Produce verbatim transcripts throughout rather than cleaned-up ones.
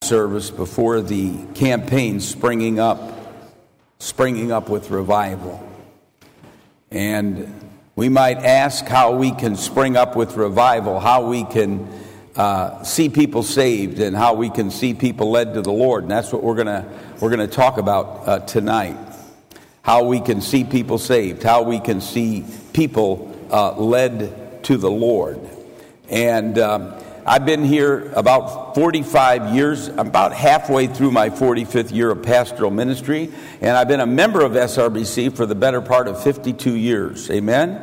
service before the campaign springing up, springing up with revival. And we might ask how we can spring up with revival, how we can uh, see people saved, and how we can see people led to the Lord. And that's what we're gonna we're gonna talk about uh, tonight. How we can see people saved, how we can see people uh, led to the Lord. And um, I've been here about forty-five years. I'm about halfway through my forty-fifth year of pastoral ministry, and I've been a member of S R B C for the better part of fifty-two years. Amen?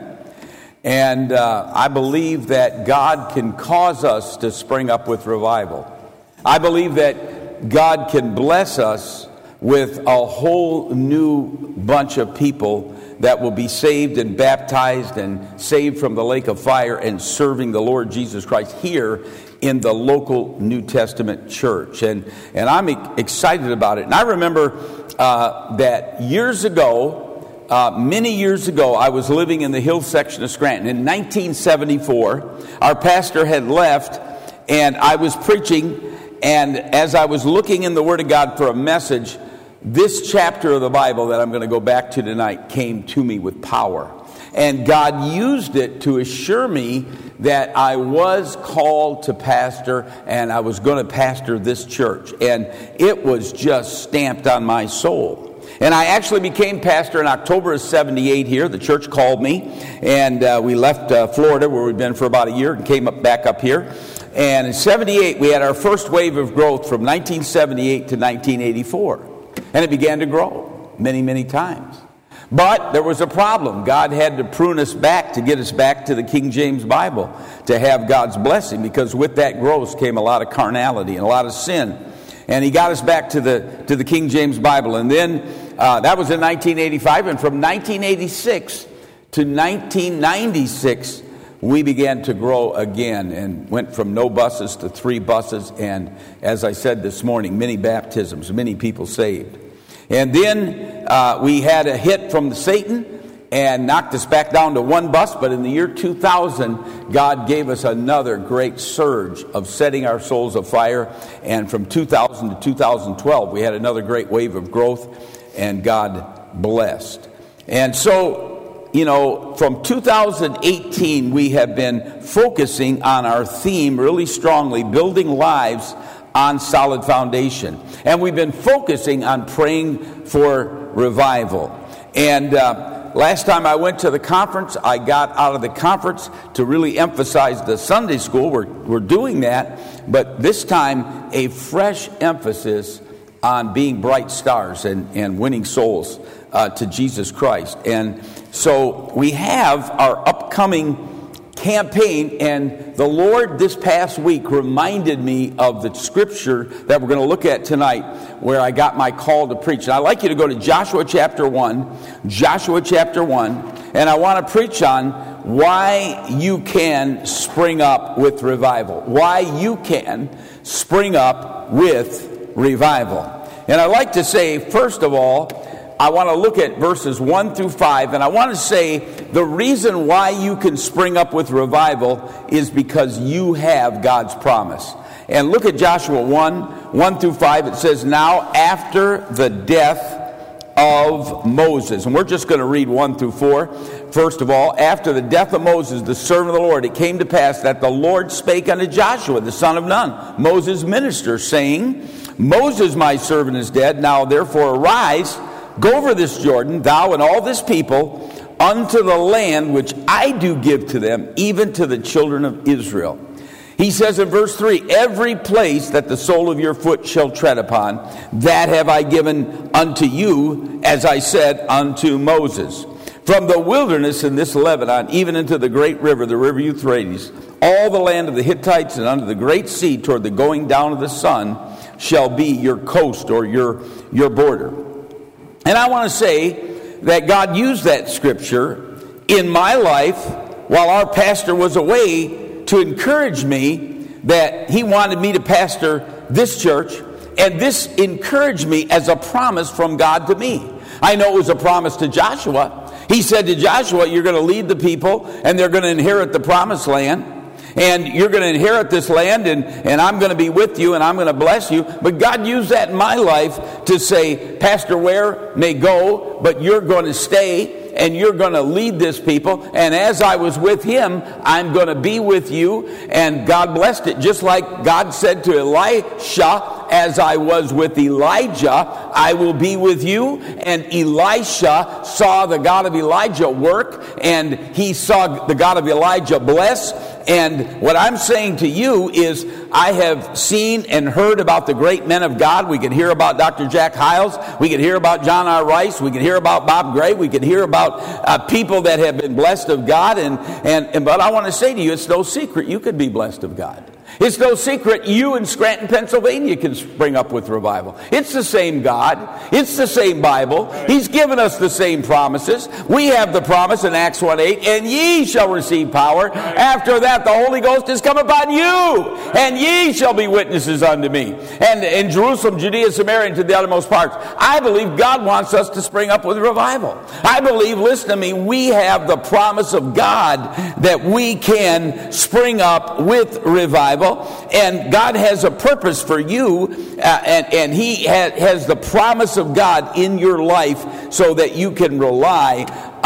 And uh, I believe that God can cause us to spring up with revival. I believe that God can bless us with a whole new bunch of people that will be saved and baptized and saved from the lake of fire and serving the Lord Jesus Christ here in the local New Testament church. And, and I'm excited about it. And I remember uh, that years ago, uh, many years ago, I was living in the hill section of Scranton. In nineteen seventy-four, our pastor had left, and I was preaching. And as I was looking in the Word of God for a message, this chapter of the Bible that I'm going to go back to tonight came to me with power. And God used it to assure me that I was called to pastor and I was going to pastor this church. And it was just stamped on my soul. And I actually became pastor in October of seventy-eight here. The church called me, and uh, we left uh, Florida, where we'd been for about a year, and came up back up here. And in seventy-eight, we had our first wave of growth from nineteen seventy-eight to nineteen eighty-four. And it began to grow many, many times. But there was a problem. God had to prune us back to get us back to the King James Bible to have God's blessing, because with that growth came a lot of carnality and a lot of sin. And he got us back to the to the King James Bible. And then uh, that was in nineteen eighty-five. And from nineteen eighty-six to nineteen ninety-six, we began to grow again and went from no buses to three buses. And as I said this morning, many baptisms, many people saved. And then uh, we had a hit from Satan and knocked us back down to one bus. But in the year two thousand, God gave us another great surge of setting our souls afire. And from two thousand to two thousand twelve, we had another great wave of growth, and God blessed. And so, you know, from two thousand eighteen, we have been focusing on our theme really strongly, building lives on solid foundation. And we've been focusing on praying for revival. And uh, last time I went to the conference, I got out of the conference to really emphasize the Sunday school. We're, we're doing that, but this time a fresh emphasis on being bright stars and, and winning souls uh, to Jesus Christ. And so we have our upcoming campaign, and the Lord this past week reminded me of the scripture that we're going to look at tonight, where I got my call to preach. And I'd like you to go to Joshua chapter one, Joshua chapter one, and I want to preach on why you can spring up with revival. Why you can spring up with revival. And I'd like to say, first of all, I want to look at verses one through five, and I want to say the reason why you can spring up with revival is because you have God's promise. And look at Joshua one, one through five. It says, "Now after the death of Moses," and we're just going to read one through four. First of all, "After the death of Moses, the servant of the Lord, it came to pass that the Lord spake unto Joshua, the son of Nun, Moses' minister, saying, Moses my servant is dead. Now therefore arise, go over this Jordan, thou and all this people, unto the land which I do give to them, even to the children of Israel." He says in verse three, "Every place that the sole of your foot shall tread upon, that have I given unto you, as I said unto Moses. From the wilderness in this Lebanon, even into the great river, the river Euphrates, all the land of the Hittites and unto the great sea toward the going down of the sun shall be your coast," or your, your border. And I want to say that God used that scripture in my life while our pastor was away to encourage me that he wanted me to pastor this church. And this encouraged me as a promise from God to me. I know it was a promise to Joshua. He said to Joshua, "You're going to lead the people and they're going to inherit the promised land." and you're going to inherit this land, and, and I'm going to be with you, and I'm going to bless you. But God used that in my life to say, Pastor Ware may go, but you're going to stay, and you're going to lead this people. And as I was with him, I'm going to be with you. And God blessed it. Just like God said to Elisha, as I was with Elijah, I will be with you. And Elisha saw the God of Elijah work, and he saw the God of Elijah bless. And what I'm saying to you is, I have seen and heard about the great men of God. We could hear about Doctor Jack Hiles. We could hear about John R. Rice. We could hear about Bob Gray. We could hear about uh, people that have been blessed of God. And, and, and but I want to say to you, it's no secret you could be blessed of God. It's no secret you in Scranton, Pennsylvania can spring up with revival. It's the same God. It's the same Bible. He's given us the same promises. We have the promise in Acts one eight, and ye shall receive power. After that, the Holy Ghost is come upon you, and ye shall be witnesses unto me. And in Jerusalem, Judea, Samaria, and to the uttermost parts. I believe God wants us to spring up with revival. I believe, listen to me, we have the promise of God that we can spring up with revival. And God has a purpose for you, uh, and, and He ha- has the promise of God in your life so that you can rely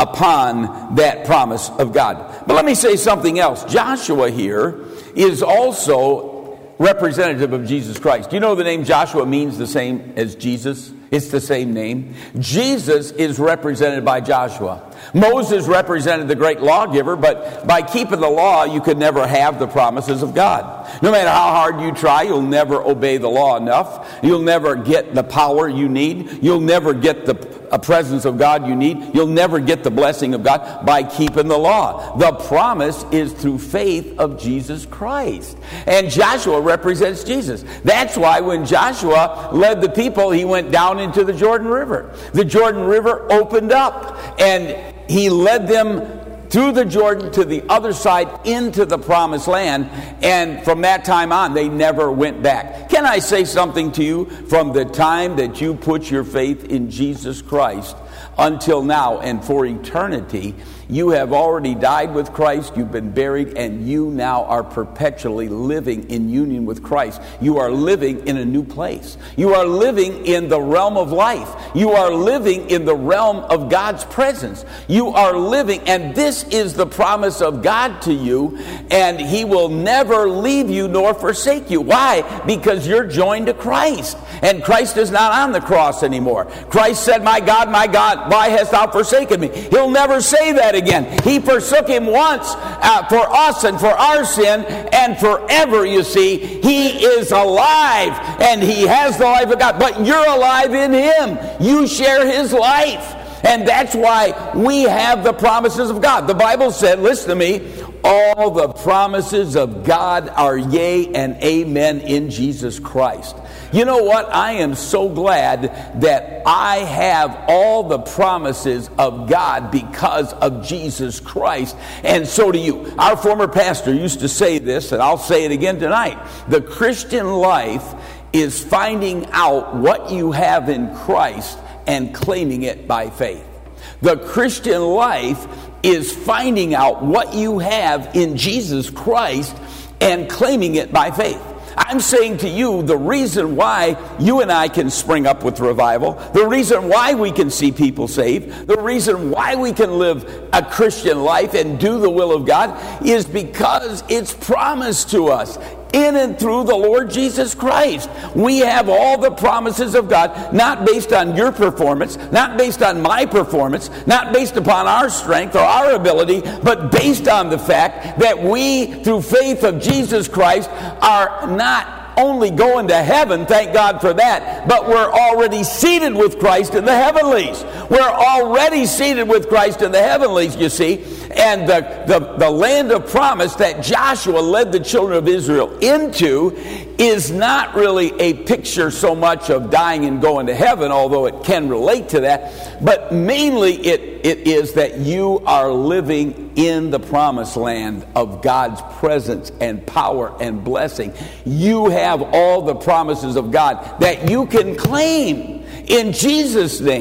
upon that promise of God. But let me say something else. Joshua here is also representative of Jesus Christ. You know the name Joshua means the same as Jesus? It's the same name. Jesus is represented by Joshua. Moses represented the great lawgiver, but by keeping the law, you could never have the promises of God. No matter how hard you try, you'll never obey the law enough. You'll never get the power you need. You'll never get the presence of God you need. You'll never get the blessing of God by keeping the law. The promise is through faith of Jesus Christ. And Joshua represents Jesus. That's why when Joshua led the people, he went down into the Jordan River. The Jordan River opened up, and he led them through the Jordan to the other side into the promised land, and from that time on they never went back. Can I say something to you? From the time that you put your faith in Jesus Christ until now and for eternity, you have already died with Christ, you've been buried, and you now are perpetually living in union with Christ. You are living in a new place. You are living in the realm of life. You are living in the realm of God's presence. You are living, and this is the promise of God to you, and He will never leave you nor forsake you. Why? Because you're joined to Christ, and Christ is not on the cross anymore. Christ said, "My God, my God, why hast thou forsaken me?" He'll never say that again. He forsook him once uh, for us and for our sin, and forever, you see, He is alive, and He has the life of God. But you're alive in Him. You share His life. And that's why we have the promises of God. The Bible said, listen to me, all the promises of God are yea and amen in Jesus Christ. You know what? I am so glad that I have all the promises of God because of Jesus Christ, and so do you. Our former pastor used to say this, and I'll say it again tonight. The Christian life is finding out what you have in Christ and claiming it by faith. The Christian life is finding out what you have in Jesus Christ and claiming it by faith. I'm saying to you, the reason why you and I can spring up with revival, the reason why we can see people saved, the reason why we can live a Christian life and do the will of God is because it's promised to us in and through the Lord Jesus Christ. We have all the promises of God, not based on your performance, not based on my performance, not based upon our strength or our ability, but based on the fact that we, through faith of Jesus Christ, are not only going to heaven, thank God for that, but we're already seated with Christ in the heavenlies. We're already seated with Christ in the heavenlies, you see. And the, the, the land of promise that Joshua led the children of Israel into is not really a picture so much of dying and going to heaven, although it can relate to that, but mainly it, it is that you are living in the promised land of God's presence and power and blessing. You have all the promises of God that you can claim in Jesus' name.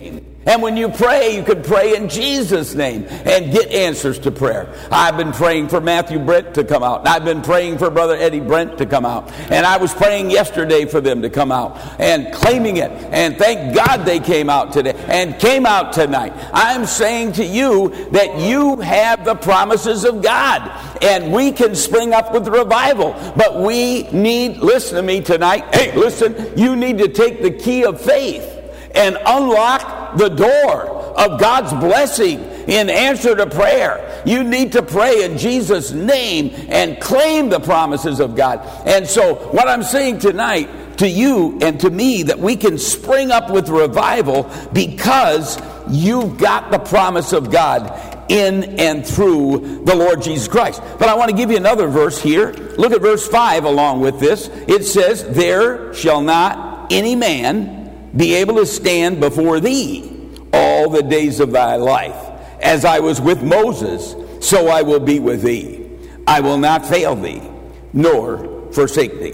And when you pray, you can pray in Jesus' name and get answers to prayer. I've been praying for Matthew Brent to come out. And I've been praying for Brother Eddie Brent to come out. And I was praying yesterday for them to come out and claiming it. And thank God they came out today and came out tonight. I'm saying to you that you have the promises of God. And we can spring up with revival. But we need, listen to me tonight. Hey, listen, you need to take the key of faith and unlock the door of God's blessing in answer to prayer. You need to pray in Jesus' name and claim the promises of God. And so what I'm saying tonight to you and to me, that we can spring up with revival because you've got the promise of God in and through the Lord Jesus Christ. But I want to give you another verse here. Look at verse five along with this. It says, there shall not any man be able to stand before thee all the days of thy life. As I was with Moses, so I will be with thee. I will not fail thee, nor forsake thee.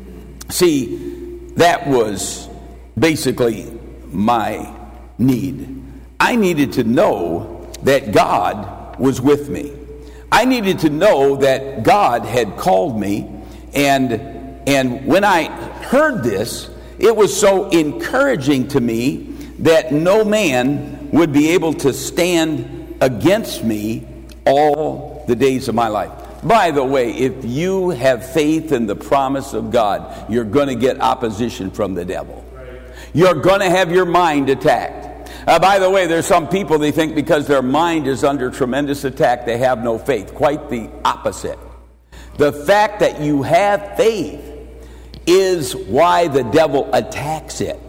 See, that was basically my need. I needed to know that God was with me. I needed to know that God had called me. And, and when I heard this, it was so encouraging to me that no man would be able to stand against me all the days of my life. By the way, if you have faith in the promise of God, you're going to get opposition from the devil. You're going to have your mind attacked. Uh, by the way, there's some people, they think because their mind is under tremendous attack, they have no faith. Quite the opposite. The fact that you have faith is why the devil attacks it.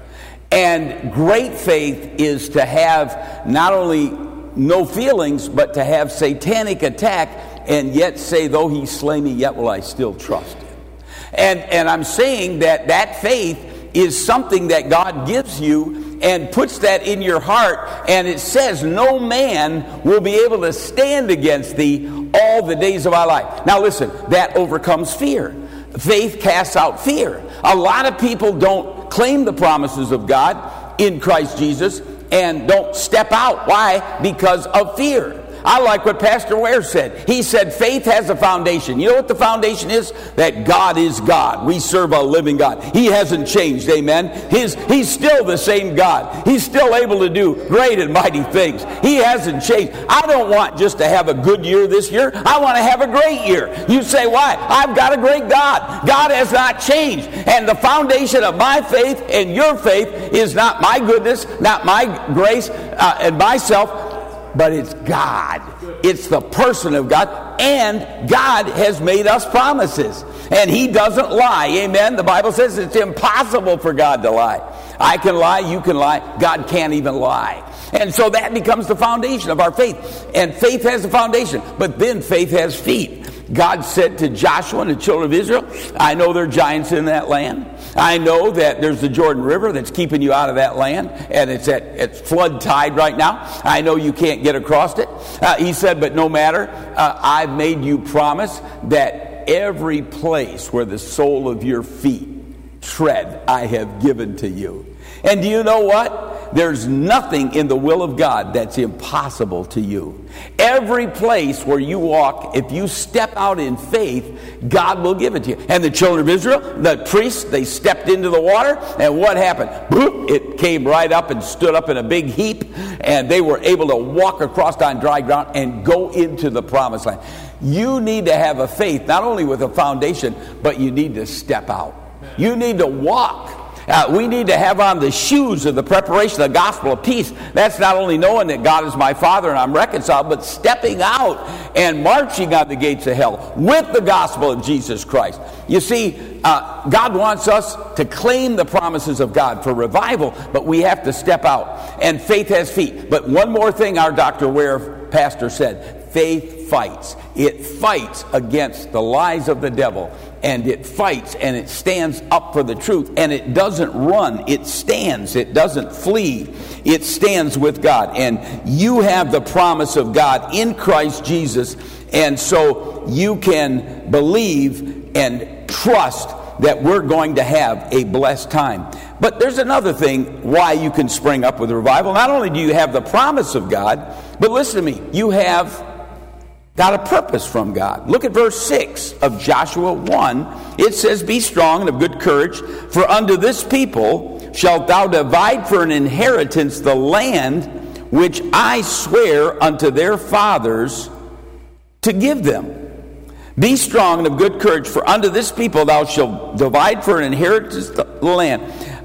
And great faith is to have not only no feelings, but to have satanic attack and yet say, though he slay me, yet will I still trust him. And, and I'm saying that that faith is something that God gives you and puts that in your heart. And it says, no man will be able to stand against thee all the days of our life. Now listen, that overcomes fear. Faith casts out fear. A lot of people don't claim the promises of God in Christ Jesus and don't step out. Why? Because of fear. I like what Pastor Ware said. He said faith has a foundation. You know what the foundation is? That God is God. We serve a living God. He hasn't changed, amen? His, he's still the same God. He's still able to do great and mighty things. He hasn't changed. I don't want just to have a good year this year. I want to have a great year. You say, why? I've got a great God. God has not changed. And the foundation of my faith and your faith is not my goodness, not my grace uh, and myself, but it's God. It's the person of God. And God has made us promises. And He doesn't lie. Amen. The Bible says it's impossible for God to lie. I can lie, you can lie. God can't even lie. And so that becomes the foundation of our faith. And faith has a foundation. But then faith has feet. God said to Joshua and the children of Israel, I know there are giants in that land. I know that there's the Jordan River that's keeping you out of that land, and it's at it's flood tide right now. I know you can't get across it. Uh, he said, but no matter, uh, I've made you promise that every place where the sole of your feet tread, I have given to you. And do you know what? There's nothing in the will of God that's impossible to you. Every place where you walk, if you step out in faith, God will give it to you. And the children of Israel, the priests, they stepped into the water, and what happened? Boop, it came right up and stood up in a big heap, and they were able to walk across on dry ground and go into the promised land. You need to have a faith, not only with a foundation, but you need to step out. You need to walk. Uh, we need to have on the shoes of the preparation of the gospel of peace. That's not only knowing that God is my Father and I'm reconciled, but stepping out and marching on the gates of hell with the gospel of Jesus Christ. You see, uh, God wants us to claim the promises of God for revival, but we have to step out. And faith has feet. But one more thing our Doctor Ware, pastor, said. Faith fights. It fights against the lies of the devil. And it fights and it stands up for the truth. And it doesn't run. It stands. It doesn't flee. It stands with God. And you have the promise of God in Christ Jesus. And so you can believe and trust that we're going to have a blessed time. But there's another thing why you can spring up with revival. Not only do you have the promise of God, but listen to me, you have got a purpose from God. Look at verse six of Joshua one. It says, "Be strong and of good courage, for unto this people shalt thou divide for an inheritance the land which I swear unto their fathers to give them. Be strong and of good courage, for unto this people thou shalt divide for an inheritance the land."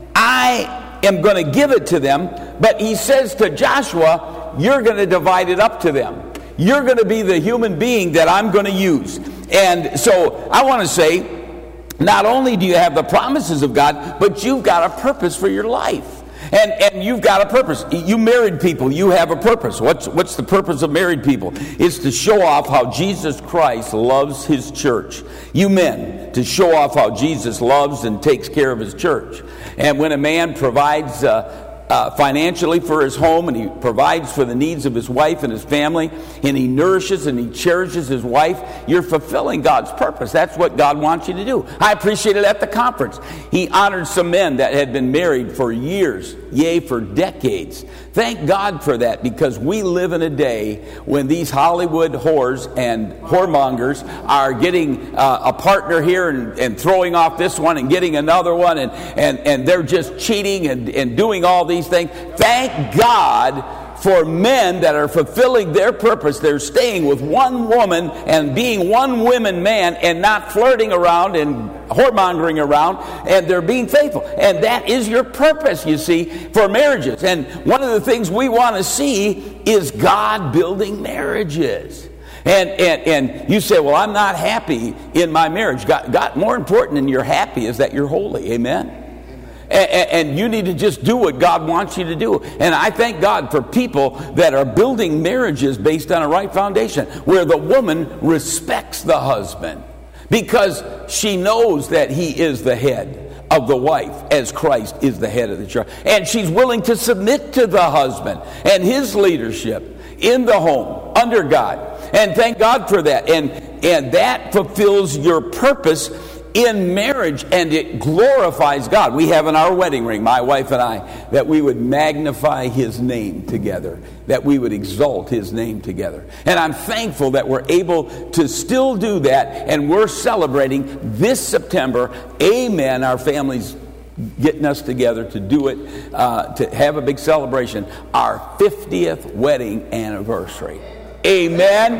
I am going to give it to them, but he says to Joshua, you're going to divide it up to them. You're going to be the human being that I'm going to use. And so I want to say, not only do you have the promises of God, but you've got a purpose for your life. And and you've got a purpose. You married people, you have a purpose. What's what's the purpose of married people? It's to show off how Jesus Christ loves his church. You men, to show off how Jesus loves and takes care of his church. And when a man provides uh, Uh, financially for his home, and he provides for the needs of his wife and his family, and he nourishes and he cherishes his wife, you're fulfilling God's purpose. That's what God wants you to do. I appreciated at the conference. He honored some men that had been married for years, yea, for decades. Thank God for that, because we live in a day when these Hollywood whores and whoremongers are getting uh, a partner here and, and throwing off this one and getting another one, and, and, and they're just cheating and, and doing all these things. Thank God for men that are fulfilling their purpose. They're staying with one woman and being one woman man and not flirting around and whoremongering around, and they're being faithful. And that is your purpose, you see, for marriages. And one of the things we want to see is God building marriages. And, and and you say, well, I'm not happy in my marriage. God, God, more important than you're happy is that you're holy. Amen? And, and you need to just do what God wants you to do. And I thank God for people that are building marriages based on a right foundation, where the woman respects the husband because she knows that he is the head of the wife, as Christ is the head of the church. And she's willing to submit to the husband and his leadership in the home under God. And thank God for that. And, and that fulfills your purpose in marriage, and it glorifies God. We have in our wedding ring, my wife and I, that we would magnify his name together, that we would exalt his name together. And I'm thankful that we're able to still do that, and we're celebrating this September. Amen. Our family's getting us together to do it, uh, to have a big celebration, our fiftieth wedding anniversary. Amen.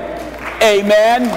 Amen.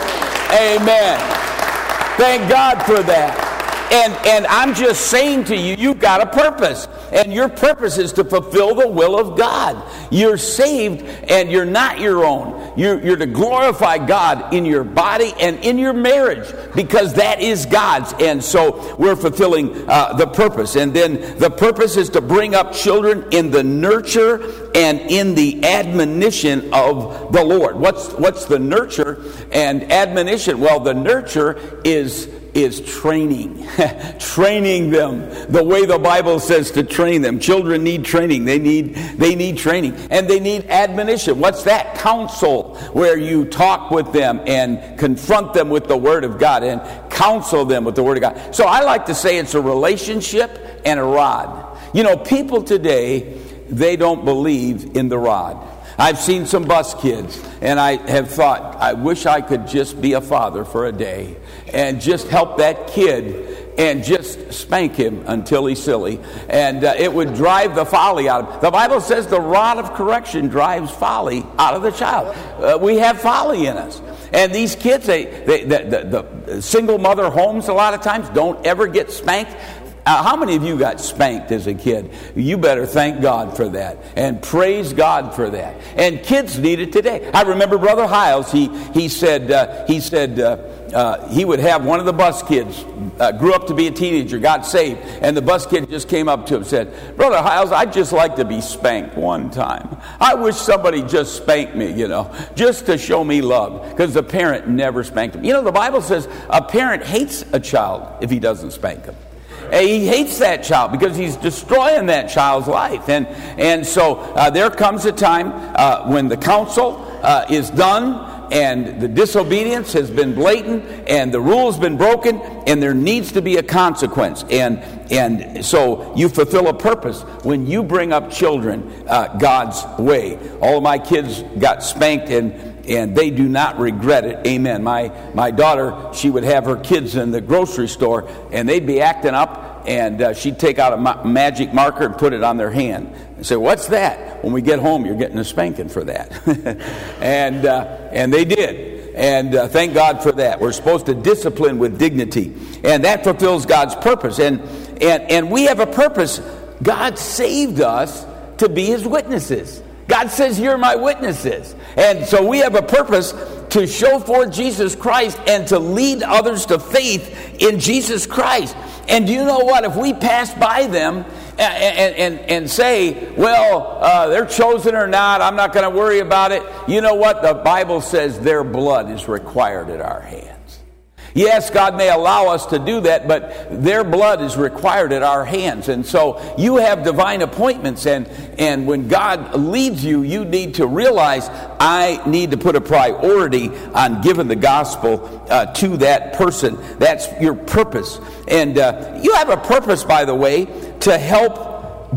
Amen. Thank God for that. And and I'm just saying to you, you've got a purpose. And your purpose is to fulfill the will of God. You're saved and you're not your own. You're, you're to glorify God in your body and in your marriage, because that is God's. And so we're fulfilling uh, the purpose. And then the purpose is to bring up children in the nurture and in the admonition of the Lord. What's what's the nurture and admonition? Well, the nurture is is training. Training them the way the Bible says to train them. Children need training. They need they need training. And they need admonition. What's that? Counsel, where you talk with them and confront them with the Word of God and counsel them with the Word of God. So I like to say it's a relationship and a rod. You know, people today, they don't believe in the rod. I've seen some bus kids, and I have thought, I wish I could just be a father for a day and just help that kid and just spank him until he's silly. And uh, it would drive the folly out of him. The Bible says the rod of correction drives folly out of the child. Uh, we have folly in us. And these kids, they, they, the, the, the single mother homes a lot of times don't ever get spanked. Uh, how many of you got spanked as a kid? You better thank God for that and praise God for that. And kids need it today. I remember Brother Hiles. He he said uh, he said uh, uh, he would have one of the bus kids uh, grew up to be a teenager, got saved, and the bus kid just came up to him and said, "Brother Hiles, I'd just like to be spanked one time. I wish somebody just spanked me, you know, just to show me love," because the parent never spanked him. You know, the Bible says a parent hates a child if he doesn't spank him. He hates that child because he's destroying that child's life. And and so uh, there comes a time uh, when the counsel uh, is done and the disobedience has been blatant, and the rule's been broken, and there needs to be a consequence. And and so you fulfill a purpose when you bring up children uh, God's way. All of my kids got spanked, and and they do not regret it. Amen. My my daughter, she would have her kids in the grocery store, and they'd be acting up, and uh, she'd take out a ma- magic marker and put it on their hand and say, "What's that?" When we get home, you're getting a spanking for that. and uh, and they did. And uh, thank God for that. We're supposed to discipline with dignity, and that fulfills God's purpose. And and and we have a purpose. God saved us to be His witnesses. God says, "You're my witnesses." And so we have a purpose to show forth Jesus Christ and to lead others to faith in Jesus Christ. And do you know what? If we pass by them and, and, and, and say, well, uh, they're chosen or not, I'm not going to worry about it. You know what? The Bible says their blood is required at our hands. Yes, God may allow us to do that, but their blood is required at our hands. And so you have divine appointments, and, and when God leads you, you need to realize, I need to put a priority on giving the gospel uh, to that person. That's your purpose. And uh, you have a purpose, by the way, to help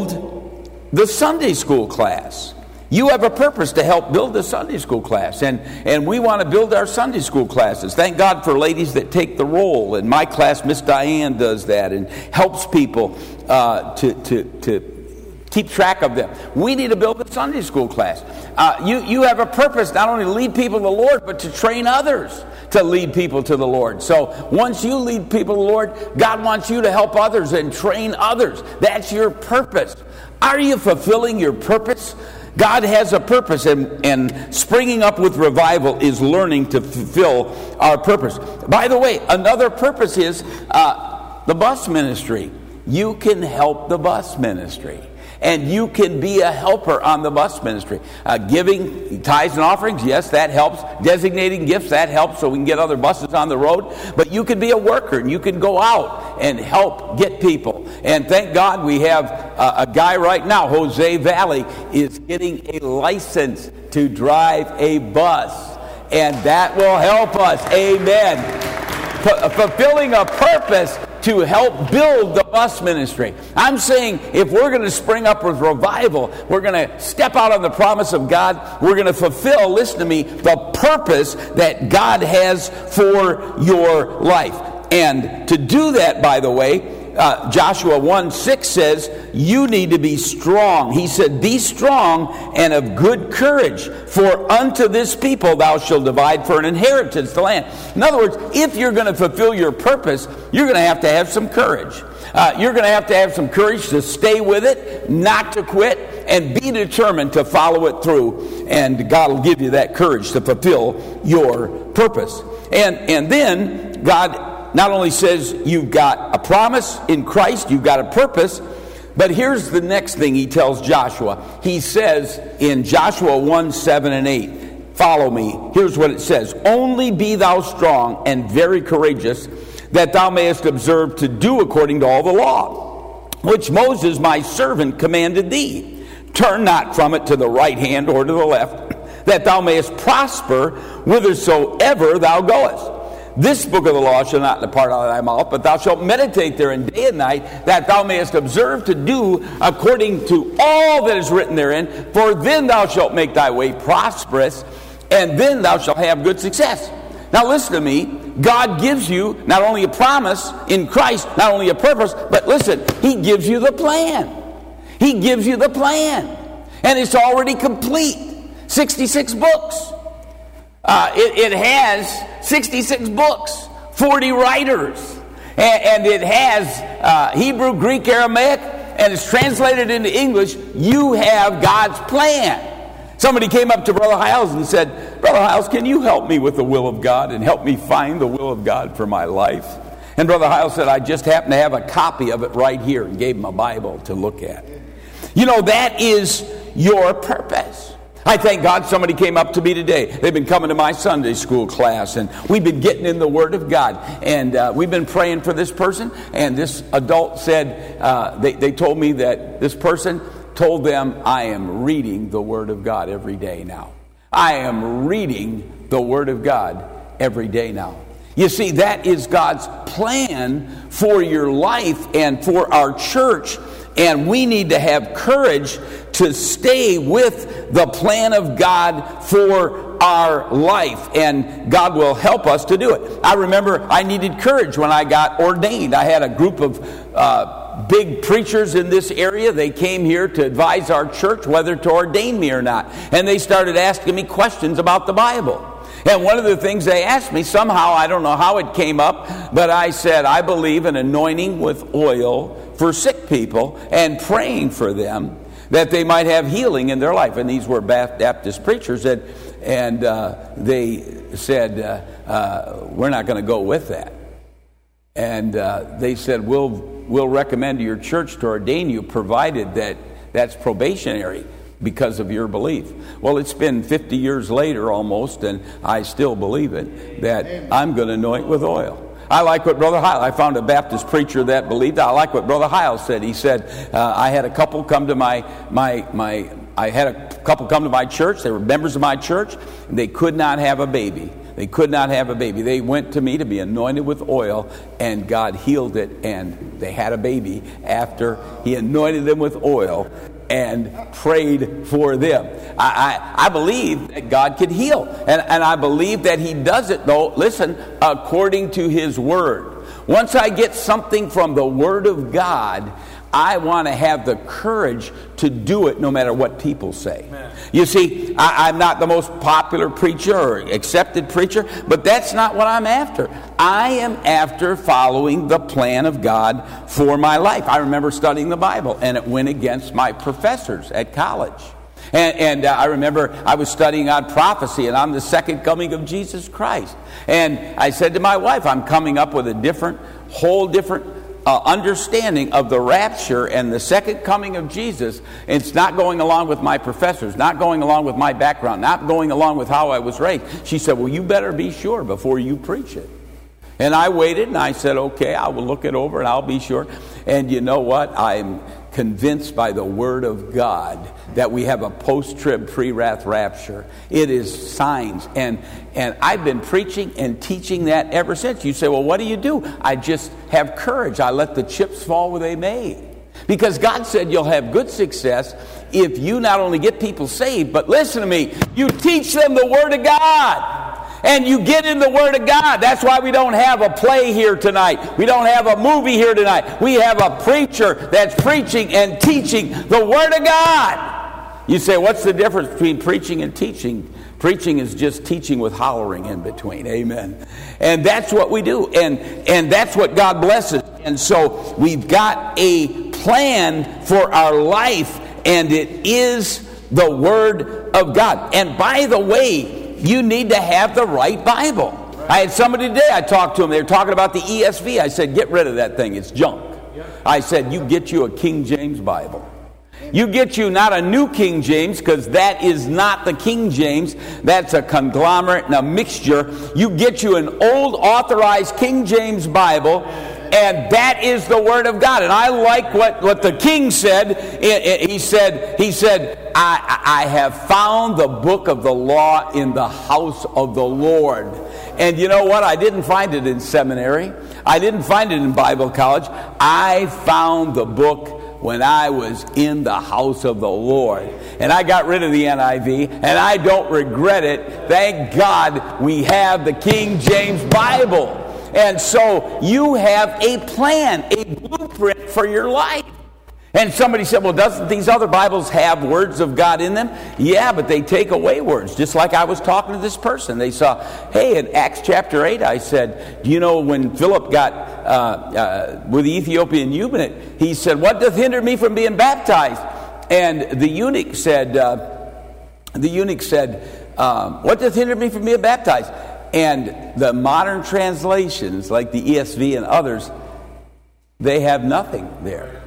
build the Sunday school class. You have a purpose to help build the Sunday school class, and, and we want to build our Sunday school classes. Thank God for ladies that take the role. In my class, Miss Diane does that and helps people uh, to, to, to keep track of them. We need to build a Sunday school class. Uh, you, you have a purpose not only to lead people to the Lord, but to train others to lead people to the Lord. So once you lead people to the Lord, God wants you to help others and train others. That's your purpose. Are you fulfilling your purpose? God has a purpose, and, and springing up with revival is learning to fulfill our purpose. By the way, another purpose is uh, the bus ministry. You can help the bus ministry, and you can be a helper on the bus ministry. Uh, giving tithes and offerings, yes, that helps. Designating gifts, that helps so we can get other buses on the road. But you can be a worker, and you can go out and help get people. And thank God we have uh, a guy right now, Jose Valley, is getting a license to drive a bus. And that will help us. Amen. F- fulfilling a purpose to help build the bus ministry. I'm saying if we're going to spring up with revival, we're going to step out on the promise of God, we're going to fulfill, listen to me, the purpose that God has for your life. And to do that, by the way, uh, Joshua one six says, you need to be strong. He said, be strong and of good courage, for unto this people thou shalt divide for an inheritance the land. In other words, if you're going to fulfill your purpose, you're going to have to have some courage. Uh, you're going to have to have some courage to stay with it, not to quit, and be determined to follow it through. And God will give you that courage to fulfill your purpose. And, and then God not only says you've got a promise in Christ, you've got a purpose, but here's the next thing he tells Joshua. He says in Joshua one, seven and eight, follow me. Here's what it says. Only be thou strong and very courageous, that thou mayest observe to do according to all the law, which Moses my servant commanded thee. Turn not from it to the right hand or to the left, that thou mayest prosper whithersoever thou goest. This book of the law shall not depart out of thy mouth, but thou shalt meditate therein day and night, that thou mayest observe to do according to all that is written therein. For then thou shalt make thy way prosperous, and then thou shalt have good success. Now listen to me. God gives you not only a promise in Christ, not only a purpose, but listen, He gives you the plan. He gives you the plan. And it's already complete. sixty-six books. Uh, it, it has sixty-six books, forty writers, and, and it has uh, Hebrew, Greek, Aramaic, and it's translated into English. You have God's plan. Somebody came up to Brother Hiles and said, Brother Hiles, can you help me with the will of God and help me find the will of God for my life? And Brother Hiles said, I just happen to have a copy of it right here, and gave him a Bible to look at. You know, that is your purpose. I thank God somebody came up to me today. They've been coming to my Sunday school class, and we've been getting in the Word of God. And uh, we've been praying for this person, and this adult said, uh, they, they told me that this person told them, I am reading the Word of God every day now. I am reading the Word of God every day now. You see, that is God's plan for your life and for our church. And we need to have courage to stay with the plan of God for our life. And God will help us to do it. I remember I needed courage when I got ordained. I had a group of uh, big preachers in this area. They came here to advise our church whether to ordain me or not. And they started asking me questions about the Bible. And one of the things they asked me, somehow, I don't know how it came up, but I said, I believe in anointing with oil for sick people and praying for them that they might have healing in their life. And these were Baptist preachers, and, and uh, they said, uh, uh, we're not going to go with that. And uh, they said, we'll, we'll recommend to your church to ordain you, provided that that's probationary because of your belief. Well, it's been fifty years later almost, and I still believe it, that I'm going to anoint with oil. I like what Brother Heil, I found a Baptist preacher that believed. I like what Brother Heil said. He said, uh, I had a couple come to my, my, my, I had a couple come to my church. They were members of my church, and they could not have a baby. They could not have a baby. They went to me to be anointed with oil, and God healed it, and they had a baby after He anointed them with oil and prayed for them. I, I, I believe that God can heal. And, and I believe that He does it, though, listen, according to His Word. Once I get something from the Word of God, I want to have the courage to do it no matter what people say. Amen. You see, I, I'm not the most popular preacher or accepted preacher, but that's not what I'm after. I am after following the plan of God for my life. I remember studying the Bible, and it went against my professors at college. And, and uh, I remember I was studying on prophecy and on the second coming of Jesus Christ. And I said to my wife, I'm coming up with a different, whole different Uh, understanding of the rapture and the second coming of Jesus. It's not going along with my professors, not going along with my background, not going along with how I was raised. She said, well, you better be sure before you preach it. And I waited, and I said, okay, I will look it over, and I'll be sure. And you know what? I'm convinced by the Word of God that we have a post-trib, pre-wrath rapture. It is signs. And, and I've been preaching and teaching that ever since. You say, well, what do you do? I just have courage. I let the chips fall where they may. Because God said you'll have good success if you not only get people saved, but listen to me, you teach them the Word of God. And you get in the Word of God. That's why we don't have a play here tonight. We don't have a movie here tonight. We have a preacher that's preaching and teaching the Word of God. You say, what's the difference between preaching and teaching? Preaching is just teaching with hollering in between. Amen. And that's what we do. And, and that's what God blesses. And so we've got a plan for our life, and it is the Word of God. And by the way, you need to have the right Bible. Right. I had somebody today, I talked to them, they were talking about the E S V. I said, get rid of that thing, it's junk. Yep. I said, you get you a King James Bible. You get you not a New King James, because that is not the King James. That's a conglomerate and a mixture. You get you an old authorized King James Bible, and that is the Word of God. And I like what, what the king said. He said, he said, I, I have found the book of the law in the house of the Lord. And you know what? I didn't find it in seminary. I didn't find it in Bible college. I found the book when I was in the house of the Lord. And I got rid of the N I V, and I don't regret it. Thank God we have the King James Bible. And so you have a plan, a blueprint for your life. And somebody said, well, doesn't these other Bibles have words of God in them? Yeah, but they take away words. Just like I was talking to this person. They saw, hey, in Acts chapter eight, I said, do you know when Philip got uh, uh, with the Ethiopian eunuch, he said, what doth hinder me from being baptized? And the eunuch said, uh, the eunuch said, um, what doth hinder me from being baptized? And the modern translations, like the E S V and others, they have nothing there.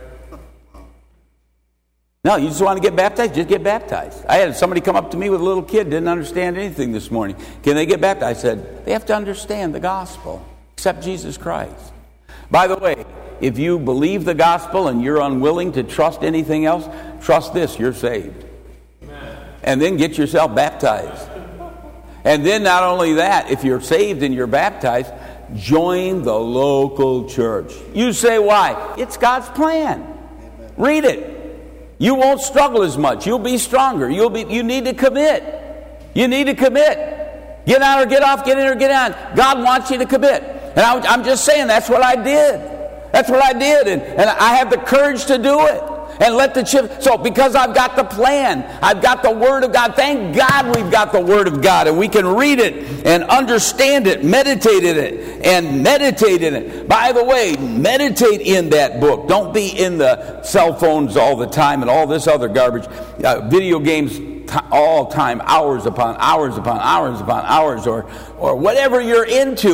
No, you just want to get baptized? Just get baptized. I had somebody come up to me with a little kid, didn't understand anything this morning. Can they get baptized? I said, they have to understand the gospel, accept Jesus Christ. By the way, if you believe the gospel and you're unwilling to trust anything else, trust this, you're saved. Amen. And then get yourself baptized. And then not only that, if you're saved and you're baptized, join the local church. You say, why? It's God's plan. Amen. Read it. You won't struggle as much. You'll be stronger. You'll be. You need to commit. You need to commit. Get out or get off, get in or get on. God wants you to commit. And I, I'm just saying, that's what I did. That's what I did. And, and I have the courage to do it. And let the chip. So because I've got the plan, I've got the Word of God. Thank God we've got the Word of God, and we can read it and understand it, meditate in it, and meditate in it. By the way, meditate in that book. Don't be in the cell phones all the time and all this other garbage. Uh, video games t- all time, hours upon hours upon hours upon hours, or or whatever you're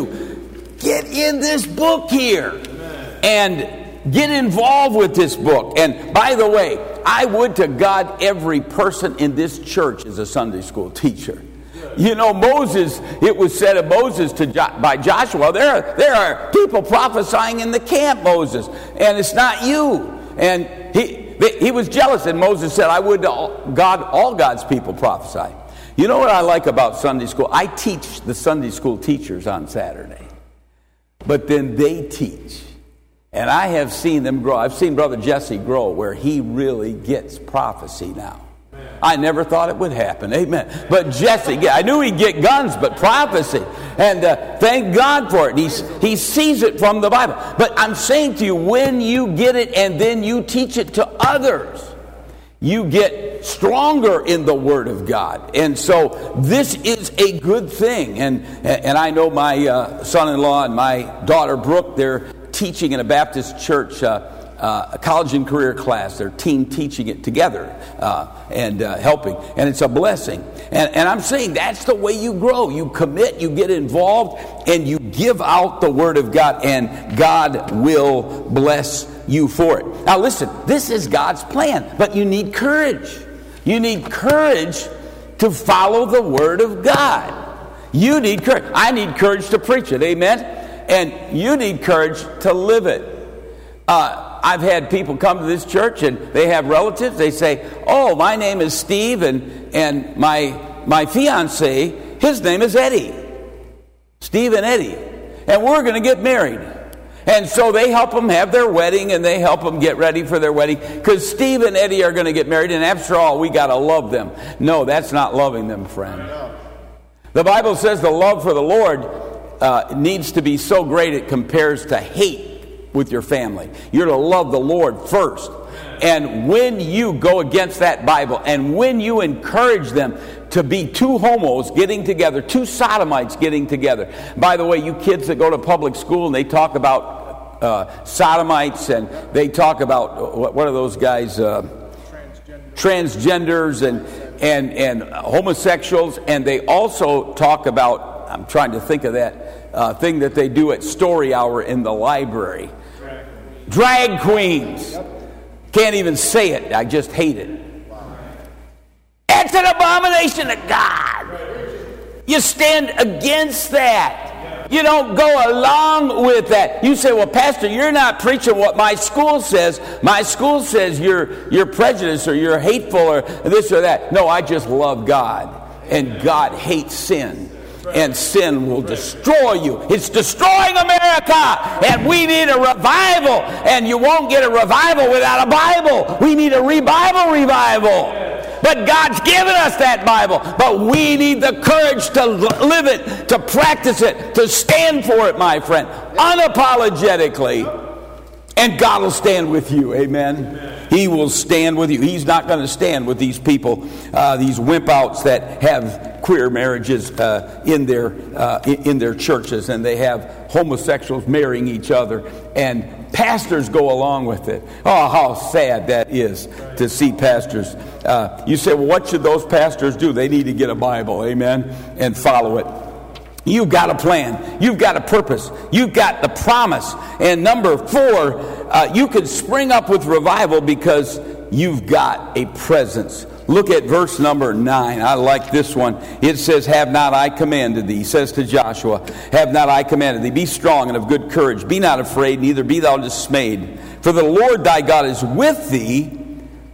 into. Get in this book here. Amen. And get involved with this book. And by the way, I would to God every person in this church is a Sunday school teacher. You know, Moses, it was said of Moses to jo- by Joshua, there are, there are people prophesying in the camp, Moses, and it's not you. And he he was jealous, and Moses said, I would to all, God, all God's people prophesy. You know what I like about Sunday school? I teach the Sunday school teachers on Saturday, but then they teach. And I have seen them grow. I've seen Brother Jesse grow where he really gets prophecy now. Amen. I never thought it would happen. Amen. But Jesse, I knew he'd get guns, but prophecy. And uh, thank God for it. He's, he sees it from the Bible. But I'm saying to you, when you get it and then you teach it to others, you get stronger in the Word of God. And so this is a good thing. And, and I know my uh, son-in-law and my daughter Brooke, they're teaching in a Baptist church, uh, uh, a college and career class. They're team teaching it together uh, and uh, helping. And it's a blessing. And, and I'm saying that's the way you grow. You commit, you get involved, and you give out the Word of God, and God will bless you for it. Now listen, this is God's plan, but you need courage. You need courage to follow the Word of God. You need courage. I need courage to preach it. Amen? And you need courage to live it. Uh, I've had people come to this church and they have relatives. They say, oh, my name is Steve and, and my, my fiance, his name is Eddie. Steve and Eddie. And we're going to get married. And so they help them have their wedding and they help them get ready for their wedding. Because Steve and Eddie are going to get married, and after all, we got to love them. No, that's not loving them, friend. The Bible says the love for the Lord Uh, needs to be so great it compares to hate with your family. You're to love the Lord first. And when you go against that Bible, and when you encourage them to be two homos getting together, two sodomites getting together. By the way, you kids that go to public school and they talk about uh, sodomites, and they talk about, what, what are those guys? Uh, transgenders and, and, and homosexuals. And they also talk about, I'm trying to think of that uh, thing that they do at story hour in the library. Drag, Drag queens. Yep. Can't even say it. I just hate it. Wow. It's an abomination to God. You stand against that. You don't go along with that. You say, well, Pastor, you're not preaching what my school says. My school says you're, you're prejudiced or you're hateful or this or that. No, I just love God. And God hates sin. And sin will destroy you. It's destroying America. And we need a revival. And you won't get a revival without a Bible. We need a revival revival. But God's given us that Bible. But we need the courage to live it, to practice it, to stand for it, my friend, unapologetically. And God will stand with you. Amen. Amen. He will stand with you. He's not going to stand with these people, uh, these wimp-outs that have queer marriages uh, in their uh, in their churches, and they have homosexuals marrying each other, and pastors go along with it. Oh, how sad that is to see pastors. Uh, you say, well, what should those pastors do? They need to get a Bible, amen, and follow it. You've got a plan. You've got a purpose. You've got the promise. And number four, uh, you can spring up with revival because you've got a presence. Look at verse number nine. I like this one. It says, have not I commanded thee? He says to Joshua, have not I commanded thee? Be strong and of good courage. Be not afraid, neither be thou dismayed. For the Lord thy God is with thee,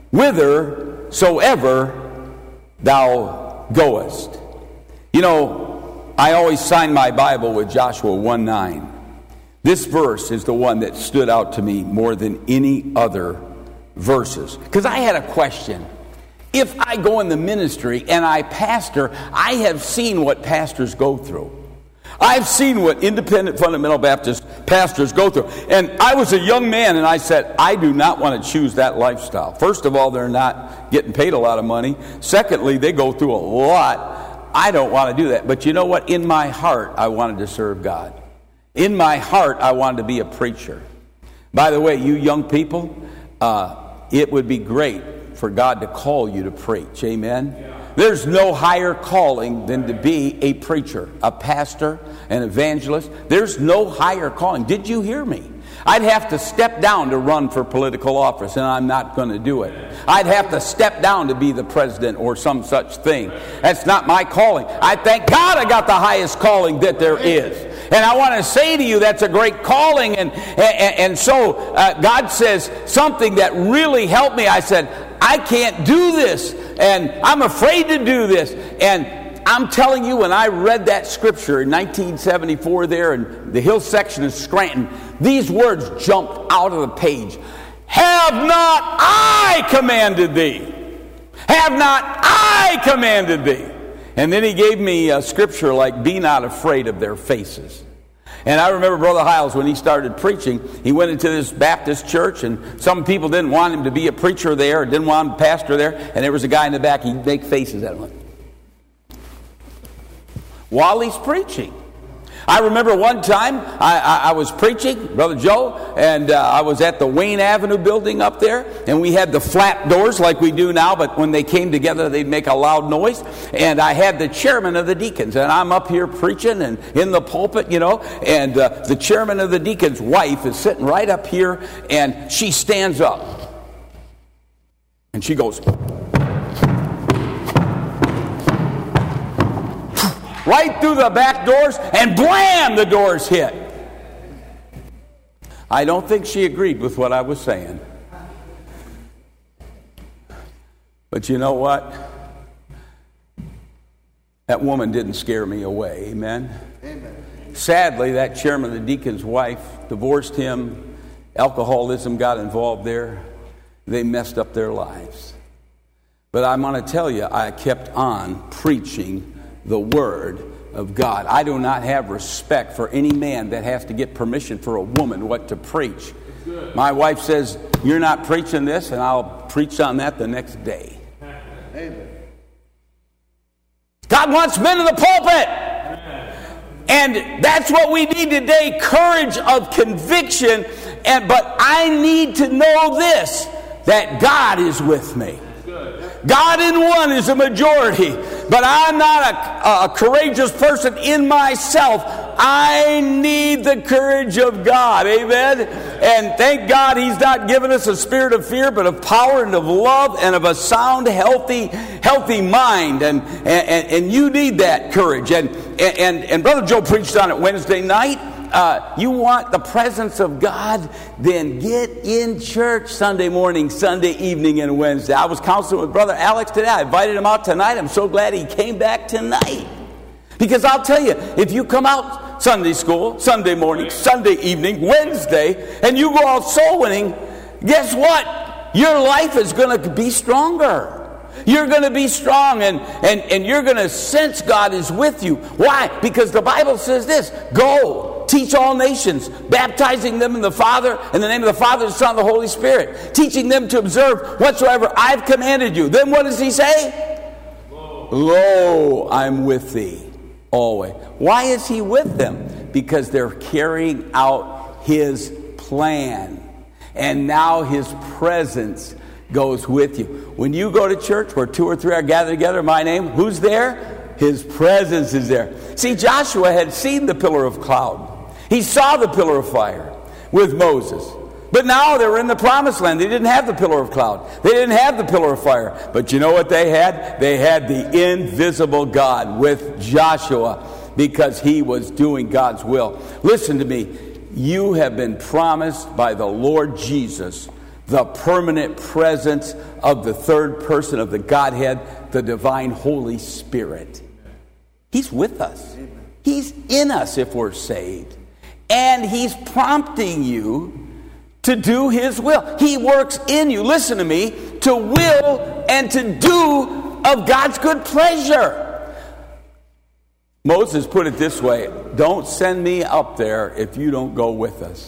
whithersoever thou goest. You know, I always sign my Bible with Joshua one nine. This verse is the one that stood out to me more than any other verses. Because I had a question. If I go in the ministry and I pastor, I have seen what pastors go through. I've seen what independent fundamental Baptist pastors go through. And I was a young man and I said, I do not want to choose that lifestyle. First of all, they're not getting paid a lot of money. Secondly, they go through a lot. I don't want to do that. But you know what? In my heart, I wanted to serve God. In my heart, I wanted to be a preacher. By the way, you young people, uh, it would be great for God to call you to preach. Amen? Yeah. There's no higher calling than to be a preacher, a pastor, an evangelist. There's no higher calling. Did you hear me? I'd have to step down to run for political office, and I'm not going to do it. I'd have to step down to be the president or some such thing. That's not my calling. I thank God I got the highest calling that there is. And I want to say to you, that's a great calling. And, and, and so uh, God says something that really helped me. I said, I can't do this, and I'm afraid to do this. And I'm telling you, when I read that scripture in nineteen seventy-four there in the hill section of Scranton, these words jumped out of the page. Have not I commanded thee? Have not I commanded thee? And then he gave me a scripture like, be not afraid of their faces. And I remember Brother Hiles, when he started preaching, he went into this Baptist church, and some people didn't want him to be a preacher there, or didn't want him to pastor there, and there was a guy in the back, he'd make faces at him while he's preaching. I remember one time I, I, I was preaching, Brother Joe, and uh, I was at the Wayne Avenue building up there, and we had the flap doors like we do now, but when they came together, they'd make a loud noise. And I had the chairman of the deacons, and I'm up here preaching and in the pulpit, you know, and uh, the chairman of the deacons' wife is sitting right up here, and she stands up, and she goes, right through the back doors, and blam, the doors hit. I don't think she agreed with what I was saying. But you know what? That woman didn't scare me away. Amen? Amen. Sadly, that chairman of the deacon's wife divorced him. Alcoholism got involved there. They messed up their lives. But I'm going to tell you, I kept on preaching the Word of God. I do not have respect for any man that has to get permission for a woman what to preach. My wife says, you're not preaching this, and I'll preach on that the next day. Amen. God wants men in the pulpit. And that's what we need today, courage of conviction. And but I need to know this, that God is with me. God in one is a majority, but I'm not a, a courageous person in myself. I need the courage of God. Amen? And thank God He's not given us a spirit of fear, but of power and of love and of a sound, healthy, healthy mind. And, and, and you need that courage. And, and, and Brother Joe preached on it Wednesday night. Uh, you want the presence of God, then get in church Sunday morning, Sunday evening, and Wednesday. I was counseling with Brother Alex today. I invited him out tonight. I'm so glad he came back tonight. Because I'll tell you, if you come out Sunday school, Sunday morning, Sunday evening, Wednesday, and you go out soul winning, guess what? Your life is going to be stronger. You're going to be strong, and, and, and you're going to sense God is with you. Why? Because the Bible says this, go, teach all nations, baptizing them in the Father, in the name of the Father, the Son, and the Holy Spirit, teaching them to observe whatsoever I've commanded you. Then what does he say? Lo, Lo I'm with thee always. Why is he with them? Because they're carrying out his plan. And now his presence goes with you. When you go to church where two or three are gathered together in my name, who's there? His presence is there. See, Joshua had seen the pillar of cloud. He saw the pillar of fire with Moses. But now they were in the promised land. They didn't have the pillar of cloud. They didn't have the pillar of fire. But you know what they had? They had the invisible God with Joshua, because he was doing God's will. Listen to me. You have been promised by the Lord Jesus the permanent presence of the third person of the Godhead, the divine Holy Spirit. He's with us. He's in us if we're saved. And He's prompting you to do His will. He works in you, listen to me, to will and to do of God's good pleasure. Moses put it this way, don't send me up there if you don't go with us.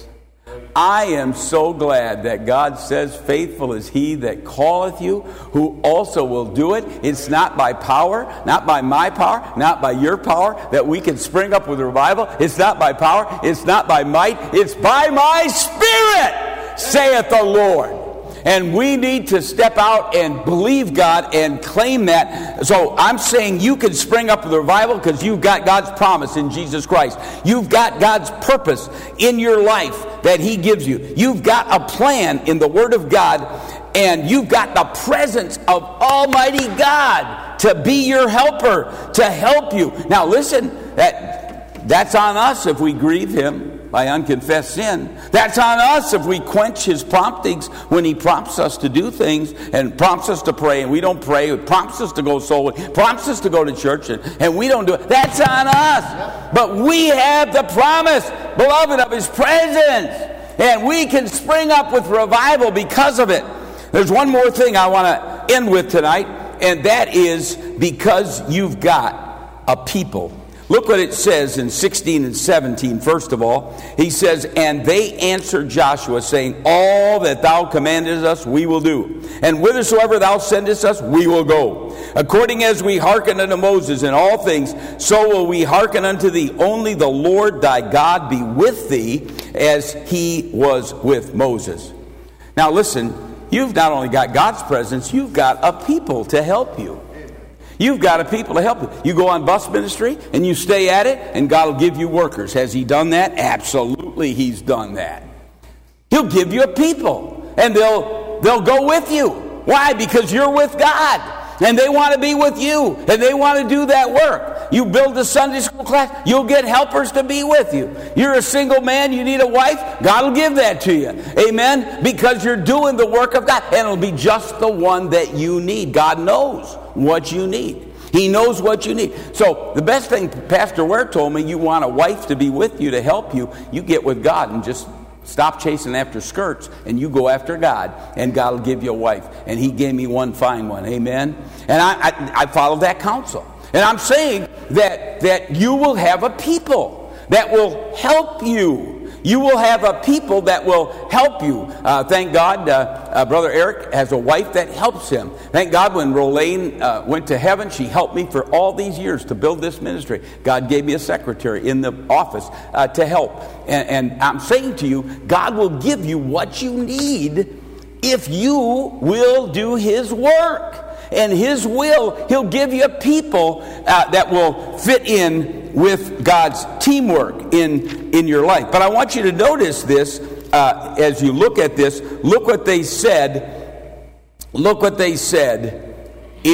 I am so glad that God says, faithful is He that calleth you, who also will do it. It's not by power, not by my power, not by your power, that we can spring up with revival. It's not by power, it's not by might, it's by my Spirit, saith the Lord. And we need to step out and believe God and claim that. So I'm saying you can spring up with revival because you've got God's promise in Jesus Christ. You've got God's purpose in your life that He gives you. You've got a plan in the Word of God, and you've got the presence of Almighty God to be your helper, to help you. Now listen, that that's on us if we grieve Him by unconfessed sin. That's on us if we quench His promptings when He prompts us to do things and prompts us to pray and we don't pray. It prompts us to go soul winning, prompts us to go to church and, and we don't do it. That's on us. But we have the promise, beloved, of His presence. And we can spring up with revival because of it. There's one more thing I want to end with tonight, and that is because you've got a people. Look what it says in sixteen and seventeen. First of all, he says, and they answered Joshua, saying, all that thou commandest us, we will do. And whithersoever thou sendest us, we will go. According as we hearken unto Moses in all things, so will we hearken unto thee. Only the Lord thy God be with thee, as He was with Moses. Now listen, you've not only got God's presence, you've got a people to help you. You've got a people to help you. You go on bus ministry and you stay at it, and God will give you workers. Has He done that? Absolutely, He's done that. He'll give you a people, and they'll they'll go with you. Why? Because you're with God, and they want to be with you, and they want to do that work. You build a Sunday school class, you'll get helpers to be with you. You're a single man, you need a wife, God will give that to you. Amen? Because you're doing the work of God, and it'll be just the one that you need. God knows what you need. He knows what you need. So the best thing Pastor Ware told me, you want a wife to be with you, to help you, you get with God and just stop chasing after skirts and you go after God, and God will give you a wife. And He gave me one fine one. Amen? And I, I, I followed that counsel. And I'm saying that, that you will have a people that will help you. You will have a people that will help you. Uh, thank God, uh, uh, Brother Eric has a wife that helps him. Thank God when Rolane uh, went to heaven, she helped me for all these years to build this ministry. God gave me a secretary in the office uh, to help. And, and I'm saying to you, God will give you what you need if you will do His work. And His will, He'll give you people uh, that will fit in with God's teamwork in, in your life. But I want you to notice this uh, as you look at this. Look what they said. Look what they said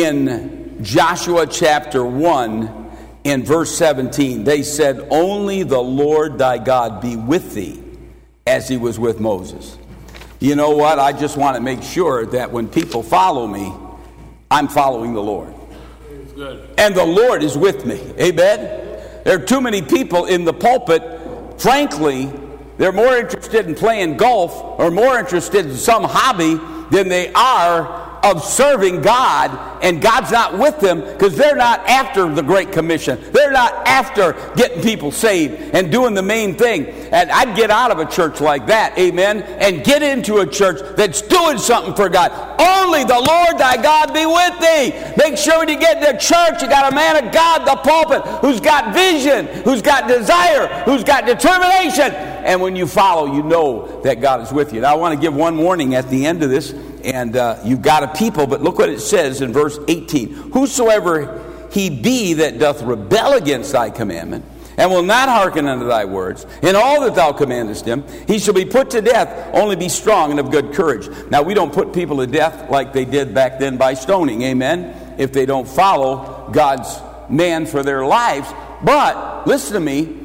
in Joshua chapter one in verse seventeen. They said, only the Lord thy God be with thee, as He was with Moses. You know what? I just want to make sure that when people follow me, I'm following the Lord. Good. And the Lord is with me. Amen? There are too many people in the pulpit, frankly, they're more interested in playing golf or more interested in some hobby than they are of serving God, and God's not with them because they're not after the Great Commission. They're not after getting people saved and doing the main thing. And I'd get out of a church like that, amen, and get into a church that's doing something for God. Only the Lord thy God be with thee. Make sure when you get into church, you got a man of God, the pulpit, who's got vision, who's got desire, who's got determination. And when you follow, you know that God is with you. Now, I want to give one warning at the end of this. And uh, you've got a people, but look what it says in verse eighteen. Whosoever he be that doth rebel against thy commandment, and will not hearken unto thy words, in all that thou commandest him, he shall be put to death. Only be strong and of good courage. Now, we don't put people to death like they did back then by stoning, amen, if they don't follow God's man for their lives. But, listen to me,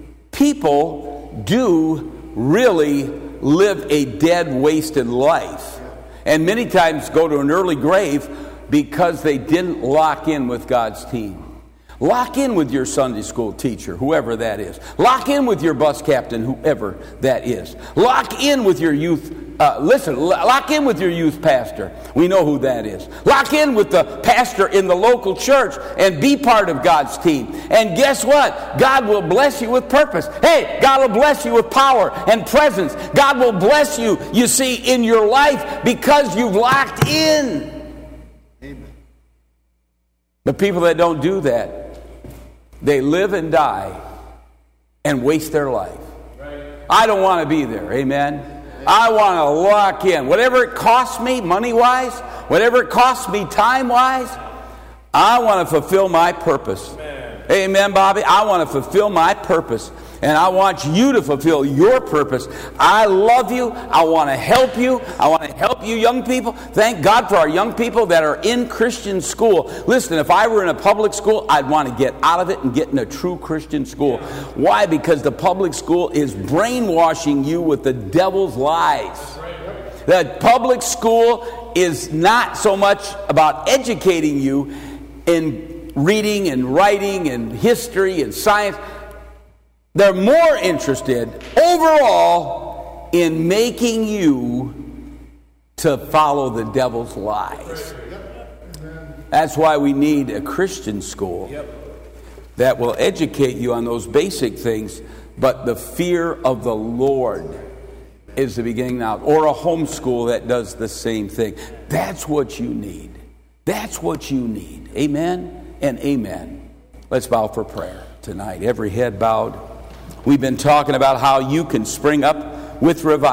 people do really live a dead, wasted life. And many times go to an early grave because they didn't lock in with God's team. Lock in with your Sunday school teacher, whoever that is. Lock in with your bus captain, whoever that is. Lock in with your youth, uh, listen, lock in with your youth pastor. We know who that is. Lock in with the pastor in the local church and be part of God's team. And guess what? God will bless you with purpose. Hey, God will bless you with power and presence. God will bless you, you see, in your life because you've locked in. Amen. The people that don't do that, they live and die and waste their life. Right. I don't want to be there. Amen. Amen. I want to lock in. Whatever it costs me money-wise, whatever it costs me time-wise, I want to fulfill my purpose. Amen, Amen Bobby. I want to fulfill my purpose. And I want you to fulfill your purpose. I love you. I want to help you. I want to help you young people. Thank God for our young people that are in Christian school. Listen, if I were in a public school, I'd want to get out of it and get in a true Christian school. Why? Because the public school is brainwashing you with the devil's lies. The public school is not so much about educating you in reading and writing and history and science. They're more interested overall in making you to follow the devil's lies. That's why we need a Christian school that will educate you on those basic things, but the fear of the Lord is the beginning now. Or a homeschool that does the same thing. That's what you need. That's what you need. Amen and amen. Let's bow for prayer tonight. Every head bowed. We've been talking about how you can spring up with revival.